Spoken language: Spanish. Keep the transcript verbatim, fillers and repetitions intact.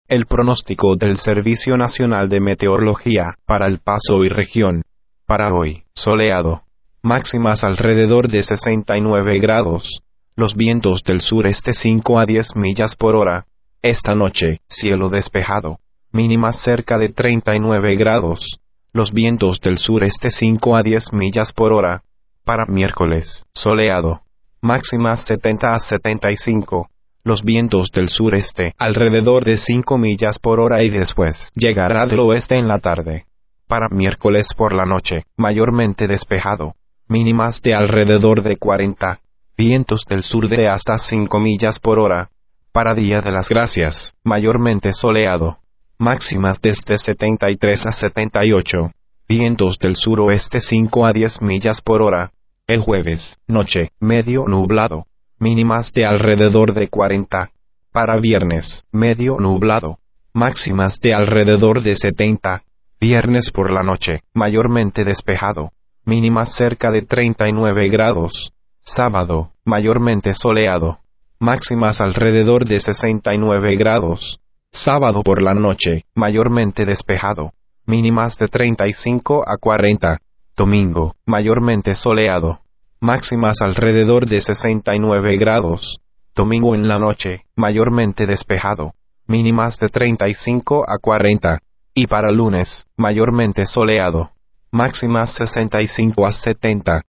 El pronóstico del Servicio Nacional de Meteorología para El Paso y región. Para hoy, soleado. Máximas alrededor de sesenta y nueve grados. Los vientos del sureste cinco a diez millas por hora. Esta noche, cielo despejado. Mínimas cerca de treinta y nueve grados. Los vientos del sureste cinco a diez millas por hora. Para miércoles, soleado. Máximas setenta a setenta y cinco. Los vientos del sureste alrededor de cinco millas por hora y después llegará del oeste en la tarde. Para miércoles por la noche, mayormente despejado. Mínimas de alrededor de cuarenta. Vientos del sur de hasta cinco millas por hora. Para Día de las Gracias, mayormente soleado. Máximas desde setenta y tres a setenta y ocho. Vientos del suroeste cinco a diez millas por hora. El jueves, noche, medio nublado. Mínimas de alrededor de cuarenta. Para viernes, medio nublado. Máximas de alrededor de setenta. Viernes por la noche, mayormente despejado. Mínimas cerca de treinta y nueve grados. Sábado, mayormente soleado. Máximas alrededor de sesenta y nueve grados. Sábado por la noche, mayormente despejado. Mínimas de treinta y cinco a cuarenta. Domingo, mayormente soleado. Máximas alrededor de sesenta y nueve grados. Domingo en la noche, mayormente despejado. Mínimas de treinta y cinco a cuarenta. Y para lunes, mayormente soleado. Máximas sesenta y cinco a setenta.